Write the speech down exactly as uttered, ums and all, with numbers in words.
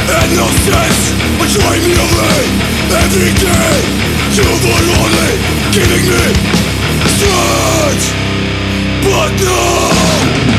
and no sense betraying me away every day. You were only giving me strength, but no.